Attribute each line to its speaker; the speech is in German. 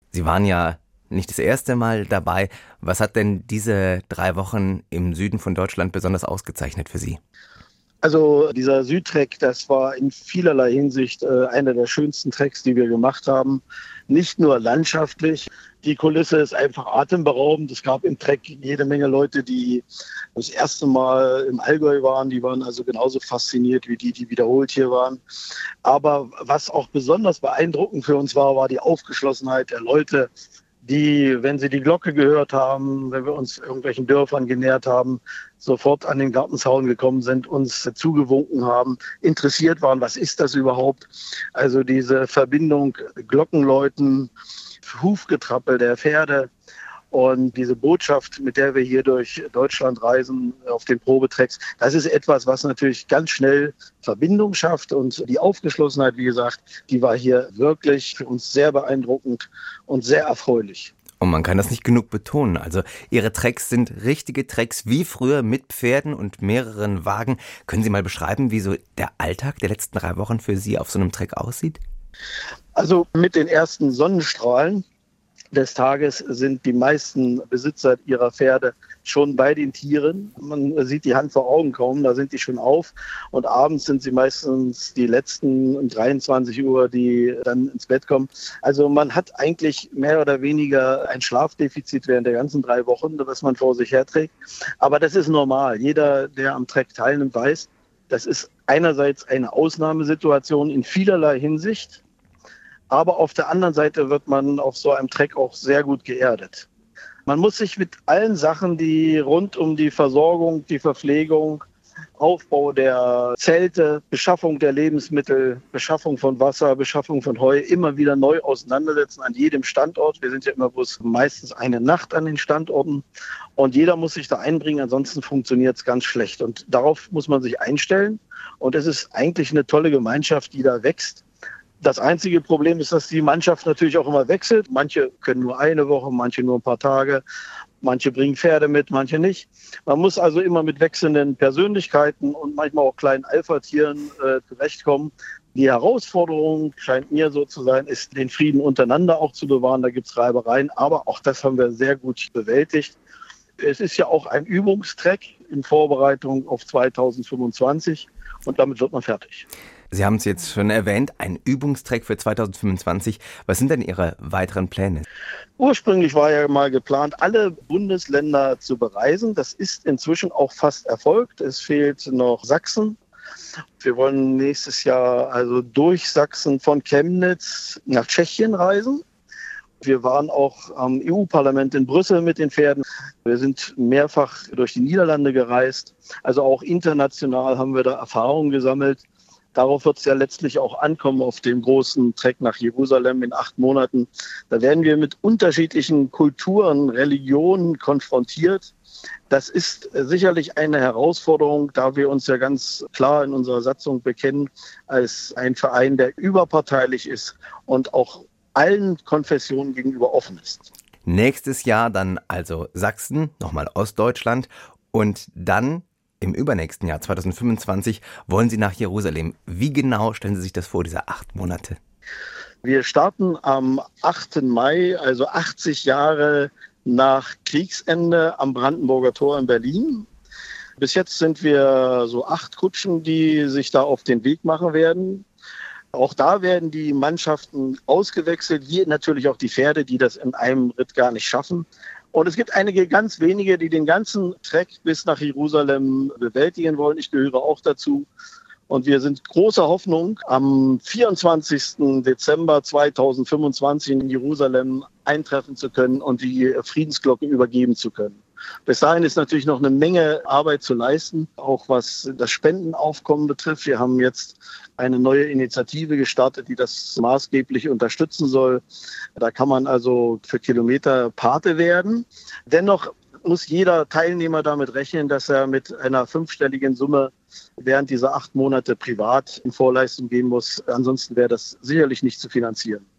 Speaker 1: Sie waren ja nicht das erste Mal dabei. Was hat denn diese 3 Wochen im Süden von Deutschland besonders ausgezeichnet für Sie?
Speaker 2: Also dieser Südtrek, das war in vielerlei Hinsicht einer der schönsten Treks, die wir gemacht haben. Nicht nur landschaftlich, die Kulisse ist einfach atemberaubend. Es gab im Trek jede Menge Leute, die das erste Mal im Allgäu waren. Die waren also genauso fasziniert wie die wiederholt hier waren. Aber was auch besonders beeindruckend für uns war, war die Aufgeschlossenheit der Leute, die, wenn sie die Glocke gehört haben, wenn wir uns irgendwelchen Dörfern genähert haben, sofort an den Gartenzaun gekommen sind, uns zugewunken haben, interessiert waren, was ist das überhaupt? Also diese Verbindung Glockenläuten, Hufgetrappel der Pferde und diese Botschaft, mit der wir hier durch Deutschland reisen auf den Probetracks, das ist etwas, was natürlich ganz schnell Verbindung schafft. Und die Aufgeschlossenheit, wie gesagt, die war hier wirklich für uns sehr beeindruckend und sehr erfreulich.
Speaker 1: Und man kann das nicht genug betonen. Also Ihre Treks sind richtige Treks wie früher mit Pferden und mehreren Wagen. Können Sie mal beschreiben, wie so der Alltag der letzten 3 Wochen für Sie auf so einem Trek aussieht?
Speaker 2: Also mit den ersten Sonnenstrahlen des Tages sind die meisten Besitzer ihrer Pferde schon bei den Tieren. Man sieht die Hand vor Augen kaum, da sind die schon auf. Und abends sind sie meistens die letzten um 23 Uhr, die dann ins Bett kommen. Also man hat eigentlich mehr oder weniger ein Schlafdefizit während der ganzen 3 Wochen, das man vor sich herträgt. Aber das ist normal. Jeder, der am Trek teilnimmt, weiß, das ist einerseits eine Ausnahmesituation in vielerlei Hinsicht. Aber auf der anderen Seite wird man auf so einem Trek auch sehr gut geerdet. Man muss sich mit allen Sachen, die rund um die Versorgung, die Verpflegung, Aufbau der Zelte, Beschaffung der Lebensmittel, Beschaffung von Wasser, Beschaffung von Heu immer wieder neu auseinandersetzen an jedem Standort. Wir sind ja immer bloß meistens eine Nacht an den Standorten und jeder muss sich da einbringen, ansonsten funktioniert es ganz schlecht. Und darauf muss man sich einstellen und es ist eigentlich eine tolle Gemeinschaft, die da wächst. Das einzige Problem ist, dass die Mannschaft natürlich auch immer wechselt. Manche können nur eine Woche, manche nur ein paar Tage. Manche bringen Pferde mit, manche nicht. Man muss also immer mit wechselnden Persönlichkeiten und manchmal auch kleinen Alpha-Tieren zurechtkommen. Die Herausforderung, scheint mir so zu sein, ist, den Frieden untereinander auch zu bewahren. Da gibt es Reibereien, aber auch das haben wir sehr gut bewältigt. Es ist ja auch ein Übungstreck in Vorbereitung auf 2025 und damit wird man fertig.
Speaker 1: Sie haben es jetzt schon erwähnt, ein Übungstreck für 2025. Was sind denn Ihre weiteren Pläne?
Speaker 2: Ursprünglich war ja mal geplant, alle Bundesländer zu bereisen. Das ist inzwischen auch fast erfolgt. Es fehlt noch Sachsen. Wir wollen nächstes Jahr also durch Sachsen von Chemnitz nach Tschechien reisen. Wir waren auch am EU-Parlament in Brüssel mit den Pferden. Wir sind mehrfach durch die Niederlande gereist. Also auch international haben wir da Erfahrungen gesammelt. Darauf wird es ja letztlich auch ankommen auf dem großen Trek nach Jerusalem in 8 Monaten. Da werden wir mit unterschiedlichen Kulturen, Religionen konfrontiert. Das ist sicherlich eine Herausforderung, da wir uns ja ganz klar in unserer Satzung bekennen als ein Verein, der überparteilich ist und auch allen Konfessionen gegenüber offen ist.
Speaker 1: Nächstes Jahr dann also Sachsen, nochmal Ostdeutschland und dann im übernächsten Jahr, 2025, wollen Sie nach Jerusalem. Wie genau stellen Sie sich das vor, diese 8 Monate?
Speaker 2: Wir starten am 8. Mai, also 80 Jahre nach Kriegsende am Brandenburger Tor in Berlin. Bis jetzt sind wir so 8 Kutschen, die sich da auf den Weg machen werden. Auch da werden die Mannschaften ausgewechselt, wie natürlich auch die Pferde, die das in einem Ritt gar nicht schaffen. Und es gibt einige ganz wenige, die den ganzen Trek bis nach Jerusalem bewältigen wollen. Ich gehöre auch dazu. Und wir sind großer Hoffnung, am 24. Dezember 2025 in Jerusalem eintreffen zu können und die Friedensglocke übergeben zu können. Bis dahin ist natürlich noch eine Menge Arbeit zu leisten, auch was das Spendenaufkommen betrifft. Wir haben jetzt eine neue Initiative gestartet, die das maßgeblich unterstützen soll. Da kann man also für Kilometer Pate werden. Dennoch muss jeder Teilnehmer damit rechnen, dass er mit einer 5-stelligen Summe während dieser 8 Monate privat in Vorleistung gehen muss. Ansonsten wäre das sicherlich nicht zu finanzieren.